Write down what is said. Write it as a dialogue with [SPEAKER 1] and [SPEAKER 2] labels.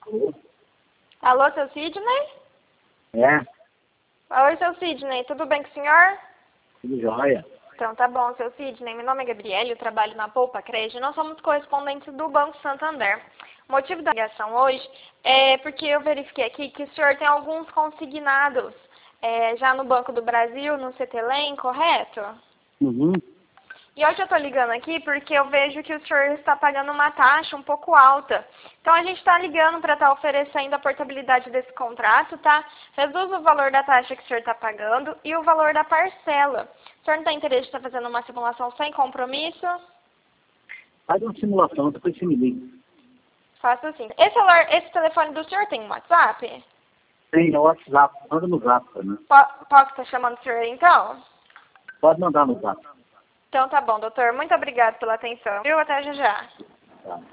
[SPEAKER 1] Alô?
[SPEAKER 2] Alô, seu Sidney?
[SPEAKER 1] É,
[SPEAKER 2] Oi, seu Sidney, tudo bem com o senhor?
[SPEAKER 1] tudo jóia.
[SPEAKER 2] Então tá bom, seu Sidney. Meu nome é Gabriele, eu trabalho na Poupa Crédito e nós somos correspondentes do Banco Santander. O motivo da ligação hoje é porque eu verifiquei aqui que o senhor tem alguns consignados já no Banco do Brasil, no CTLEM, correto?
[SPEAKER 1] Uhum.
[SPEAKER 2] E hoje eu estou ligando aqui porque eu vejo que o senhor está pagando uma taxa um pouco alta. Então a gente está ligando para estar oferecendo a portabilidade desse contrato, tá? Reduz o valor da taxa que o senhor está pagando e o valor da parcela. O senhor não tem interesse de estar fazendo uma simulação sem compromisso?
[SPEAKER 1] Faz uma simulação, depois você me liga.
[SPEAKER 2] Faça assim. Esse telefone do senhor tem um WhatsApp?
[SPEAKER 1] Tem no WhatsApp, manda no Zap, né?
[SPEAKER 2] Posso estar chamando o senhor aí, então?
[SPEAKER 1] Pode mandar no Zap.
[SPEAKER 2] Então tá bom, doutor. Muito obrigada pela atenção. Viu? Até já já.
[SPEAKER 1] Tá.